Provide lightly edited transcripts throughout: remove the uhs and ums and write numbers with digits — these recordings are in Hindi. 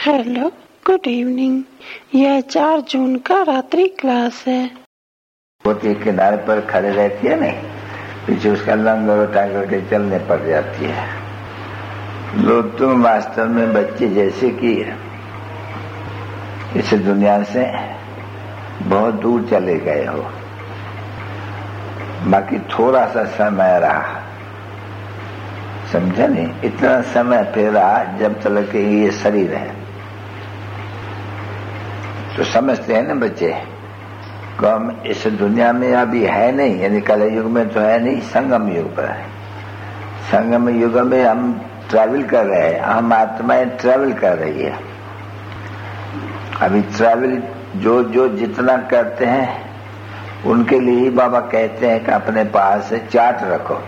Hello, good evening. यह 4 जून का रात्रि क्लास है। वो एक किनारे पर खड़े रहती है नहीं, पीछे उसका लंग उठा करके चलने पड़ जाती है। लोग तुम वास्तव में बच्चे जैसे कि इस दुनिया से बहुत दूर चले गए हो, बाकी थोड़ा सा समय रहा, समझा नहीं? इतना समय फिर रहा जब तक ये शरीर है। तो समझते हैं ना बच्चे को हम इस दुनिया में अभी है नहीं, यानी कल युग में तो है नहीं, संगम युग पर है। संगम युग में हम ट्रैवल कर रहे हैं, हम आत्माएं ट्रैवल कर रही है। अभी ट्रैवल जो जो जितना करते हैं उनके लिए ही बाबा कहते हैं कि अपने पास चार्ट रखो।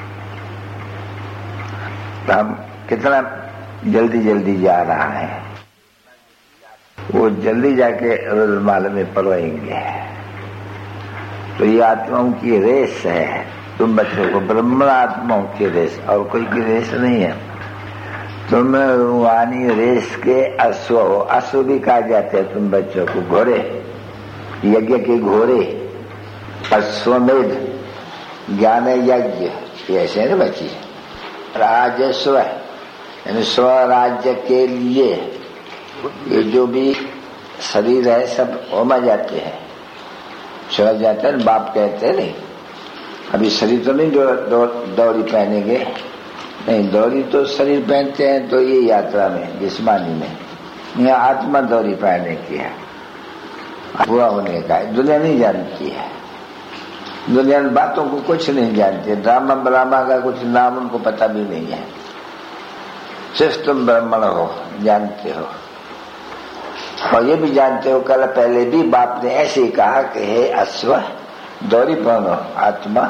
तो हम कितना जल्दी जल्दी जा रहा है, वो जल्दी जाके रोजमाल में परोएंगे। तो ये आत्माओं की रेस है, तुम बच्चों को ब्रह्म आत्माओं की रेस, और कोई की रेस नहीं है। तुम रूहानी रेस के अश्व हो। अश्व भी कहा जाते हैं तुम बच्चों को, घोड़े, यज्ञ के घोड़े, अश्वमेध, ज्ञान यज्ञ, ऐसे है ना बच्ची। राजस्व यानी स्वराज्य के लिए ये जो भी शरीर है सब होमा जाते हैं, चढ़ जाते हैं। बाप कहते हैं नहीं, अभी शरीर तो नहीं दौड़ी पहनेंगे, नहीं, दौड़ी तो शरीर पहनते हैं तो ये यात्रा में जिस्मानी में, यहाँ आत्मा दौड़ी पहनने की है, पूरा होने का है। दुनिया नहीं जानती है, दुनिया बातों को कुछ नहीं जानती है। ड्रामा ब्राह्मा का कुछ नाम उनको पता भी नहीं है। सिर्फ तुम ब्राह्मण हो, जानते हो, और ये भी जानते हो कल पहले भी बाप ने ऐसे ही कहा कि हे अश्व दौड़ी पहनो आत्मा,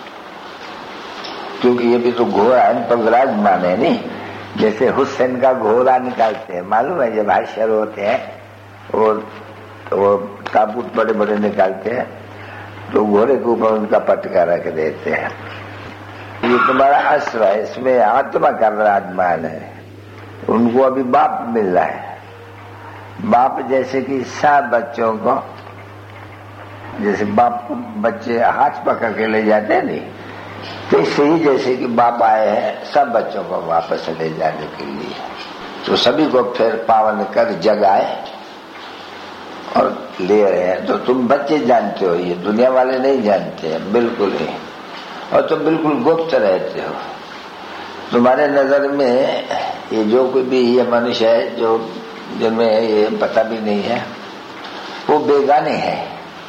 क्योंकि ये भी तो घोड़ा है, पर विराजमान है नहीं। जैसे हुसैन का घोड़ा निकालते हैं, मालूम है, जब हाशिर होते हैं वो ताबूत बड़े बड़े निकालते हैं तो घोड़े के ऊपर उनका पटका रख देते हैं। ये तुम्हारा अश्व है, इसमें आत्मा का विराजमान है। उनको अभी बाप मिल रहा है। बाप जैसे कि सब बच्चों को, जैसे बाप को बच्चे हाथ पकड़ के ले जाते हैं नहीं, तो इससे ही जैसे कि बाप आए हैं सब बच्चों को वापस ले जाने के लिए, तो सभी को फिर पावन कर जगाए और ले रहे हैं। तो तुम बच्चे जानते हो, ये दुनिया वाले नहीं जानते हैं बिल्कुल ही, और तुम बिल्कुल गुप्त रहते हो। तुम्हारे नजर में ये जो कोई भी ये मनुष्य है जो जिनमें ये पता भी नहीं है, वो बेगाने है।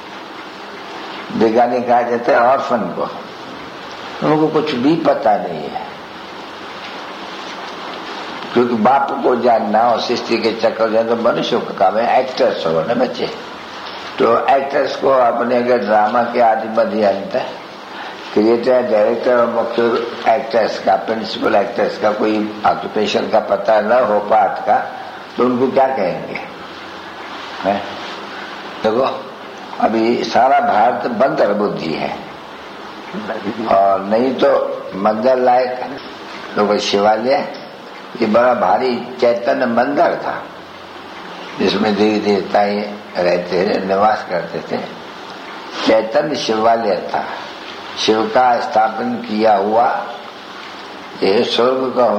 बेगाने कहा जाता है ऑर्फन को, उनको कुछ भी पता नहीं है, क्योंकि बाप को जानना और सृष्टि के चक्कर जाना तो मनुष्यों का काम है। एक्टर्स हो ना बच्चे, तो एक्टर्स को अपने अगर ड्रामा के आदि मध्य अंत क्रिएटर, डायरेक्टर और मुख्य एक्टर्स का, प्रिंसिपल एक्टर्स का कोई ऑक्यूपेशन का पता न हो, पार्ट का, तो उनको क्या कहेंगे? देखो अभी सारा भारत बंदर बुद्धि है, और नहीं तो मंदिर लायक लोग शिवालय, ये बड़ा भारी चैतन्य मंदिर था जिसमें देवी देवताएं रहते थे, निवास करते थे। चैतन्य शिवालय था, शिव का स्थापन किया हुआ ये स्वर्ग का।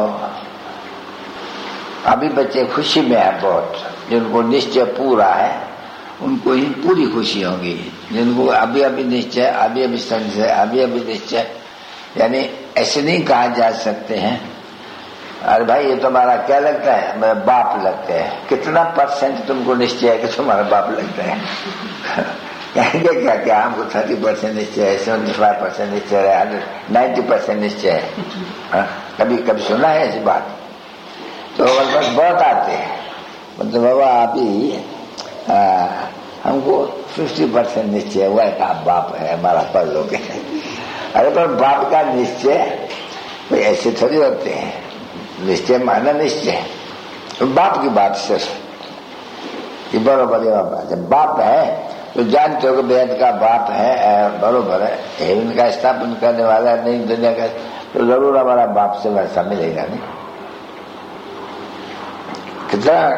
अभी बच्चे खुशी में है बहुत, जिनको निश्चय पूरा है उनको ही पूरी खुशी होगी। जिनको अभी अभी निश्चय, अभी अभी संशय, अभी अभी निश्चय, यानी ऐसे नहीं कहा जा सकते हैं अरे भाई ये तुम्हारा क्या लगता है, मेरा बाप लगते हैं। कितना % तुमको निश्चय है कि तुम्हारा बाप लगता है? कहेंगे क्या क्या हमको 30% निश्चय है, 75% निश्चय है, 90% निश्चय है। कभी कभी सुना है ऐसी बात? तो बस बहुत आते हैं, मतलब बाबा आप ही हमको 50% निश्चय हुआ है कि आप बाप है, हमारा पढ़ लोगे। अरे पर बाप का निश्चय कोई ऐसे थोड़ी होते हैं, निश्चय माना निश्चय, तो बाप की बात सिर्फ ये बरोबर है। जब बाप है तो जानते हो कि बेहद का बाप है, बरोबर है, हेवन का स्थापन करने वाला नहीं दुनिया का, तो जरूर हमारा बाप से वैसा मिलेगा नहीं। कितना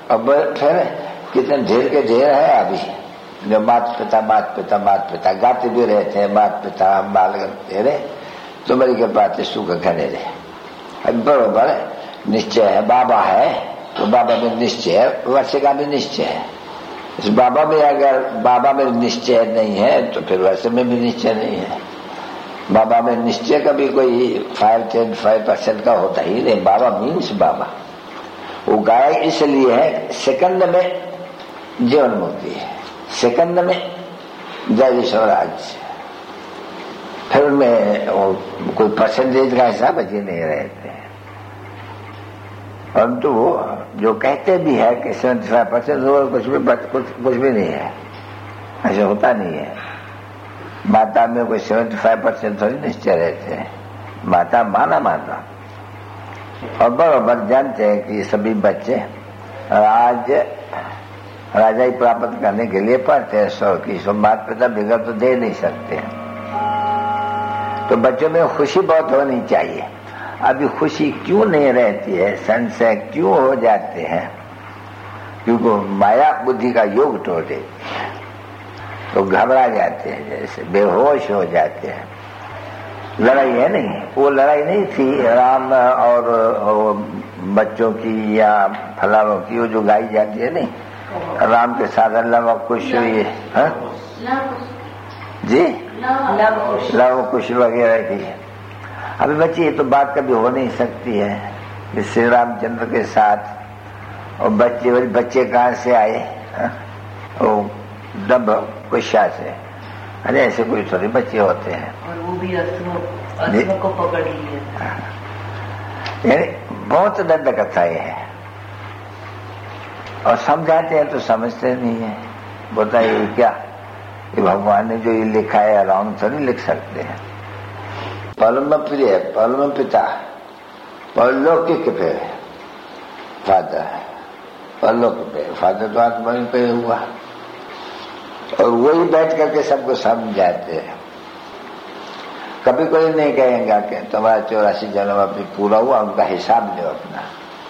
अब फिर कितने ढेर के ढेर है अभी जो माता पिता गाते भी रहते हैं, माता पिता हम बालक तेरे तुम्हारी के पाते सुख खड़े रहे। बरोबर निश्चय है, बाबा है तो बाबा में निश्चय है, वर्ष का भी निश्चय है। इस बाबा में अगर बाबा में निश्चय नहीं है तो फिर वर्ष में भी निश्चय नहीं है। बाबा में निश्चय का भी कोई 5-10-5% का होता ही नहीं। बाबा मीन्स बाबा, वो गाय इसलिए है सेकंड में जीवन मुक्ति है, सेकंड में जय स्वराज, फिर उनमें कोई परसेंटेज का हिसाब अजी नहीं रहते हैं। परंतु वो जो कहते भी है कि 75% कुछ भी नहीं है, ऐसा होता नहीं है। माता में कोई 75% थोड़ी निश्चय रहते हैं, माता माता और बराबर जानते हैं कि सभी बच्चे राजाई प्राप्त करने के लिए पढ़ते हैं। 100 की माता पिता बिगड़ तो दे नहीं सकते हैं, तो बच्चों में खुशी बहुत होनी चाहिए। अभी खुशी क्यों नहीं रहती है, संशय क्यों हो जाते हैं, क्योंकि माया बुद्धि का योग टोटे तो घबरा जाते हैं, जैसे बेहोश हो जाते हैं। लड़ाई है नहीं, वो लड़ाई नहीं थी राम और बच्चों की या फलानों की, वो जो गाई जाती है नहीं, राम के साथ अल्लाह खुश हुई है जी, लव कुश वगैरह की। अभी बच्ची ये तो बात कभी हो नहीं सकती है कि श्री रामचंद्र के साथ और बच्चे कहाँ से आए, वो डब कुशा से, अरे ऐसे कोई थोड़े बच्चे होते हैं। और वो भी असुरों को पकड़ लिए, बहुत दंड कथाएं है और समझाते हैं तो समझते नहीं है। बताइए क्या कि भगवान ने जो ये लिखा है रॉन्ग तो नहीं लिख सकते हैं। परम प्रिय, परम पिता, परलौकिक पे फादर, परलौकिक पे फादर तो आत्मा पे हुआ और वही बैठ करके सबको समझाते हैं। कभी कोई नहीं कहेगा कि तुम्हारा 84 जन्म अभी पूरा हुआ, उनका हिसाब लो अपना,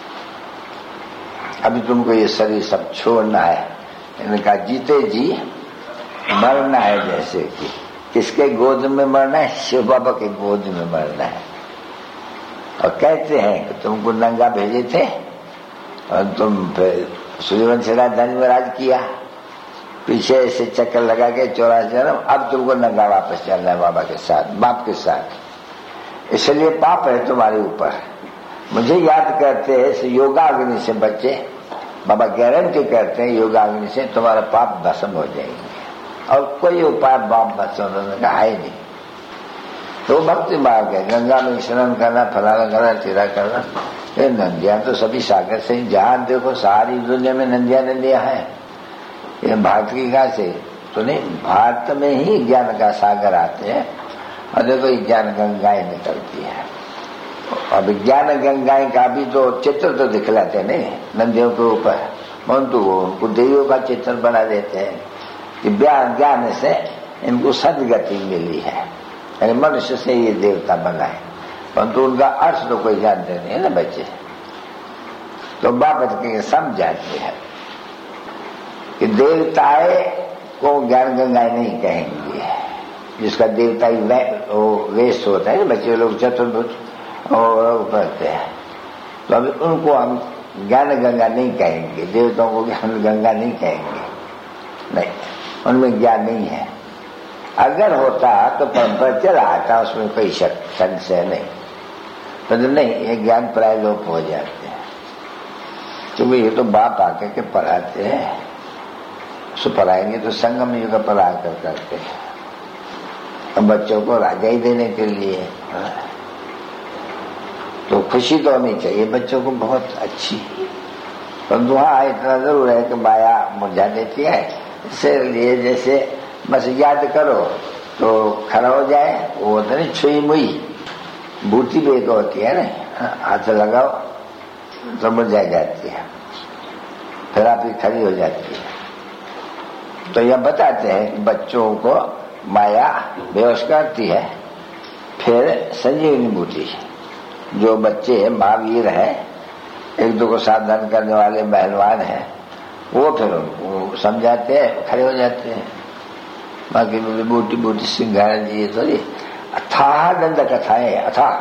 अभी तुमको ये शरीर सब छोड़ना है। इनका जीते जी मरना है, जैसे कि किसके गोद में मरना है, शिव बाबा के गोद में मरना है। और कहते हैं कि तुमको नंगा भेजे थे और तुम फिर सूर्यवंशी राजधानी में राज किया, पीछे से चक्कर लगा के 84 जन्म, अब तुमको नंगा वापस चलना है बाबा के साथ, बाप के साथ। इसलिए पाप है तुम्हारे ऊपर। मुझे याद करते हैं योगाग्नि से बच्चे, बाबा गारंटी करते हैं योगाग्नि से तुम्हारा पाप भस्म हो जाएंगे और कोई उपाय पाप भस्म होने का है नहीं। तो भक्ति मार्ग है, गंगा में स्नान करना, फलाना करना, तीरा करना। ये नदियां तो सभी सागर से ही, जहां देखो सारी दुनिया में नदियां हैं। ये भारत की कहा से तो नहीं, भारत में ही ज्ञान का सागर आते हैं और देखो ज्ञान गंगाएं निकलती है। अब ज्ञान गंगाएं का भी तो चित्र तो दिखलाते नहीं नदियों के ऊपर, परंतु वो उनको देवियों का चित्र बना देते हैं कि ज्ञान से इनको सदगति मिली है, यानी मनुष्य से ये देवता बना है, परंतु उनका अर्थ तो कोई जानते नहीं है ना बच्चे। तो बाबत के समझाते हैं कि देवताएं को ज्ञान गंगाएं नहीं कहेंगे, जिसका देवता ही वेश होता है, बच्चे लोग चतुर्भुज और पढ़ते हैं। तो अभी उनको हम ज्ञान गंगा नहीं कहेंगे, देवताओं को ज्ञान गंगा नहीं कहेंगे, नहीं, उनमें ज्ञान नहीं है। अगर होता तो परंपरा चला आता, उसमें कोई संशय नहीं, तो नहीं, ये ज्ञान प्राय लोप हो जाते हैं। क्योंकि ये तो बाप आके के पढ़ाते हैं, उसको पढ़ाएंगे तो संगम युग पढ़ा कर करते हैं, अब बच्चों को राजा ही देने के लिए। तो खुशी तो होनी चाहिए बच्चों को बहुत अच्छी, पर दुआ इतना जरूर है कि माया मुरझा देती है, इसलिए जैसे बस याद करो तो खड़ा हो जाए, वो तो नहीं छुई मुई बूटी बेग होती है ना, हाथ लगाओ तो मुरझा जाती है, फिर आप ही खड़ी हो जाती है। तो यह बताते हैं कि बच्चों को माया बेहोश करती है, फिर संजीवनी बूटी जो बच्चे महावीर है एक दो को सावधान करने वाले पहलवान हैं, वो फिर उनको समझाते हैं, खड़े हो जाते हैं। बाकी बूटी बूटी सिंघारा जी थोड़ी अथाह दंड कथा है, अथाह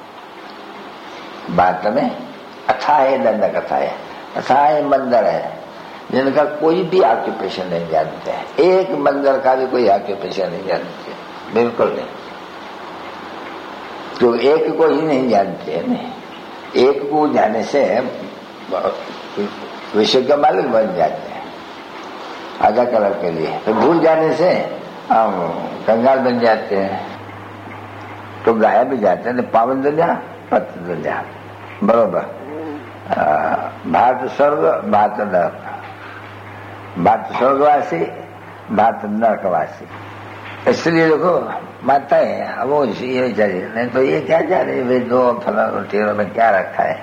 बात में अथाह है, दंड कथा है, अथाह है मंदिर है जिनका कोई भी ऑक्यूपेशन नहीं जानते हैं। एक मंदिर का भी कोई ऑक्यूपेशन नहीं जानते, बिल्कुल नहीं। तो एक को ही नहीं जानते हैं, नहीं। एक को जाने से विषय का मालिक बन जाते हैं आधा कलर के लिए, तो भूल जाने से कंगाल बन जाते हैं, तो गाया भी जाते हैं। पावन दुनिया पत दुनिया बरोबर, भारत स्वर्ग भारत नरक, भारत स्वर्गवासी भारत नरकवासी। इसलिए देखो माता है वो ये चाहिए, नहीं तो ये क्या जा रही है दो फला टेरों में क्या रखा है,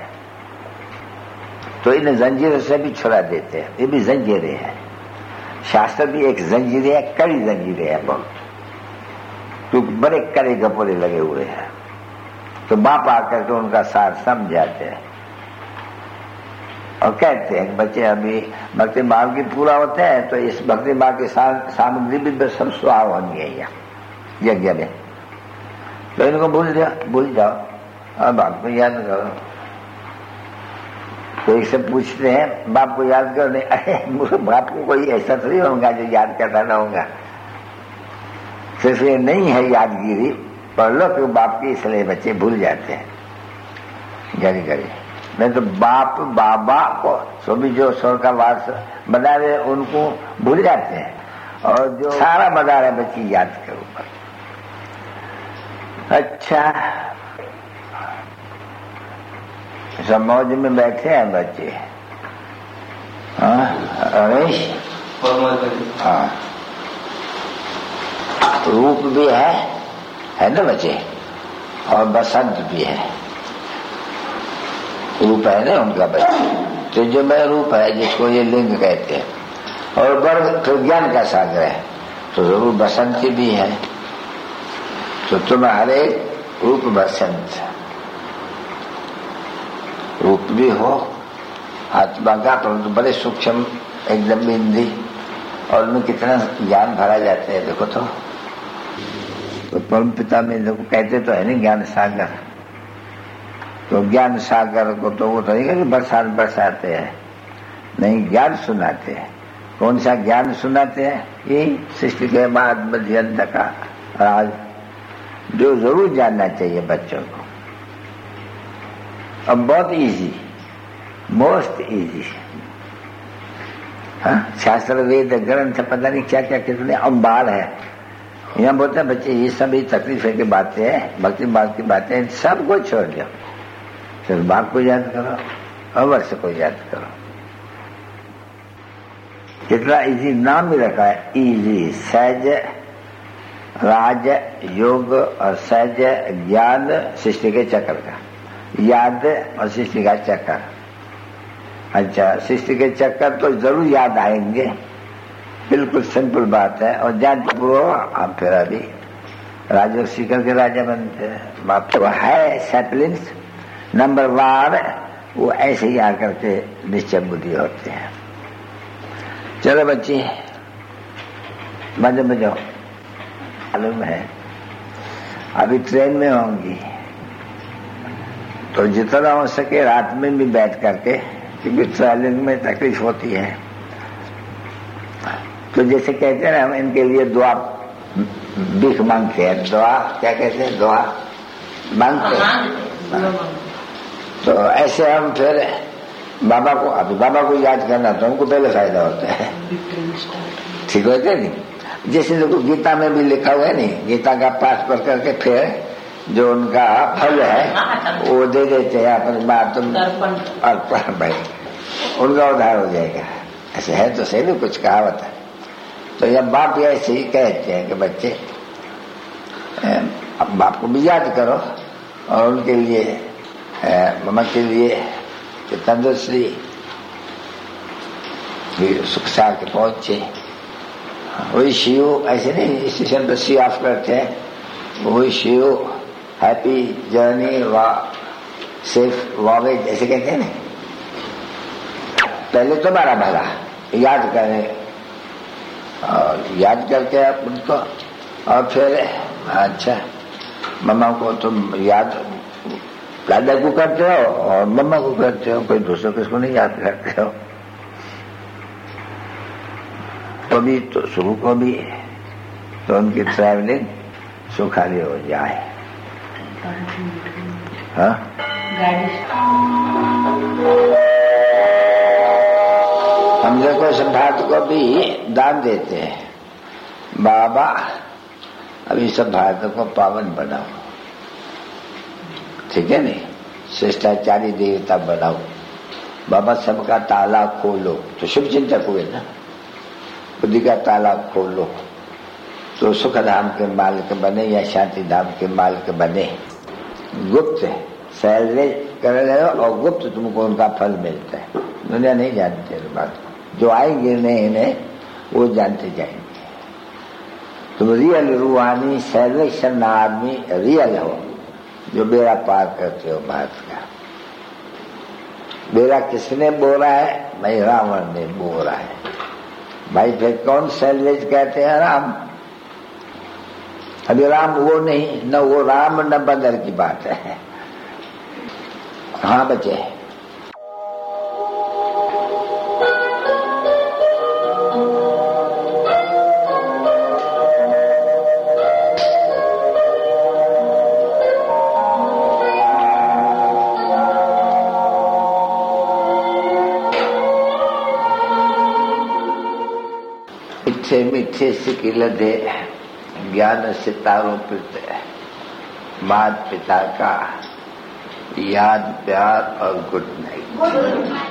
तो इन जंजीरों से भी छुड़ा देते हैं। ये भी जंजीरें हैं, शास्त्र भी एक जंजीरें है, कड़ी जंजीरें हैं बहुत, तो बड़े कड़े गपोरे लगे हुए हैं। तो बाप आकर के उनका सार समझाते हैं और कहते हैं बच्चे अभी भक्ति मार्ग की पूरा होता है, तो इस भक्ति मार्ग की सामग्री भी सब सुहाव होनी है यहाँ यज्ञ में, तो इनको भूल जाओ और बाप को याद करो। तो एक से पूछते हैं बाप को याद करो, नहीं अरे बाप को कोई ऐसा थोड़ी होगा जो याद करता ना होगा, सिर्फ ये नहीं है यादगिरी, पर लो कि बाप की इसलिए बच्चे भूल जाते हैं घड़ी घड़ी। नहीं तो बाप बाबा को सो भी जो स्वर का वारस बना रहे उनको भूल जाते हैं, और जो सारा बना रहे बच्चे याद के ऊपर। अच्छा, सब मौज में बैठे हैं बच्चे। रमेश, हाँ, रूप भी है ना बच्चे, और बसंत भी है। रूप है ना उनका बच्चे, तो जो मैं रूप है जिसको ये लिंग कहते हैं, और वर्ग तो ज्ञान का सागर है, तो जरूर बसंती भी है। तो तुम्हारे रूप बसंत रूप भी हो आत्मा का, परंतु बड़े सूक्ष्म एकदम बिंदी, और उनमें कितना ज्ञान भरा जाता है देखो। तो परम पिता में देखो कहते तो है नहीं ज्ञान सागर, तो ज्ञान सागर को तो वो तो नहीं कि बरसाते हैं, नहीं ज्ञान सुनाते हैं। कौन सा ज्ञान सुनाते हैं? यही सृष्टि के बाद मध्यंत का राज, जो जरूर जानना चाहिए बच्चों को। अब बहुत इजी, मोस्ट इजी, शास्त्र वेद ग्रंथ पता नहीं क्या क्या कितने अंबार है। यहाँ बोलते हैं बच्चे ये सब ही तकलीफे की बातें हैं, भक्ति मार्ग की बातें, सब को छोड़ दो, सिर्फ बाप को याद करो, अवश्य को याद करो। कितना इजी नाम भी रखा है, इजी, सहज राज योग और सहज ज्ञान सृष्टि के चक्र का, याद और सृष्टि का चक्कर। अच्छा, सृष्टि के चक्कर तो जरूर याद आएंगे, बिल्कुल सिंपल बात है। और जानते पूर्व आप फिर अभी राजयोग सीकर के राजा बनते हैं। बाप तो है सैपलिंग्स नंबर वार, वो ऐसे ही आकर के निश्चय बुद्धि होते हैं। चलो बच्चे मजे में जाओ, मालूम है अभी ट्रेन में होंगी, तो जितना हो सके रात में भी बैठ करके, क्योंकि ट्रैवलिंग में तकलीफ होती है। तो जैसे कहते हैं ना, हम इनके लिए दुआ भीख मांगते हैं, दुआ क्या कहते हैं, दुआ मांगते हैं। तो ऐसे हम फिर बाबा को, अभी बाबा को याद करना तो हमको पहले फायदा होता है, ठीक होता है नहीं। जैसे देखो गीता में भी लिखा हुआ है नहीं, गीता का पाठ पढ़ करके फिर जो उनका फल है वो दे देते हैं अपनी बात, तुम अर्पण भाई, उनका उद्धार हो जाएगा। ऐसे है तो सही, कुछ कहावत है। तो यह बाप ऐसे ही कहते हैं कि बच्चे अब बाप को भी याद करो, और उनके लिए मम्मा के लिए तंदुरुस्ती सुख सार के पहुंचे। वही शिव ऐसे नहीं स्टेशन पर सी ऑफ करते हैं, वही शिव हैप्पी जर्नी व सेफ वॉवेज ऐसे कहते हैं ना, पहले तो बारह भला याद करें और याद करके आप उनको, और फिर अच्छा मम्मा को तुम याद दादा को करते हो और मम्मा को करते हो, कोई दूसरे किसको नहीं याद करते हो। कभी तो शुरू को भी तो उनकी ट्रैवलिंग सुखाली हो जाए। हाँ हम देखो सिद्धार्थ को भी दान देते हैं, बाबा अभी सिद्धार्थ को पावन बनाओ, ठीक है नहीं, शिष्टाचारी देवता बनाओ, बाबा सबका ताला खोलो, तो शुभ चिंतक हुए ना, बुद्धि का ताला खोलो तो सुख धाम के मालिक बने या शांति धाम के मालिक बने। गुप्त सैलरी कर रहे हो और गुप्त तुमको उनका फल मिलता है, दुनिया नहीं जानती है बात, जो आएंगे इन्हें वो जानते जाएंगे। तुम रियल रूहानी सर्वेक्षण आदमी रियल हो, जो बेड़ा पार करते हो भारत का। बेड़ा किसने बोरा है? भाई रावण ने बोरा है। भाई फिर कौन सैलवेज कहते हैं? राम। अभी राम वो नहीं, न वो राम न बंदर की बात है। हाँ बचे मीठे मीठे सिकिल दे ज्ञान सितारों पित, माता पिता का याद प्यार और गुड नाइट।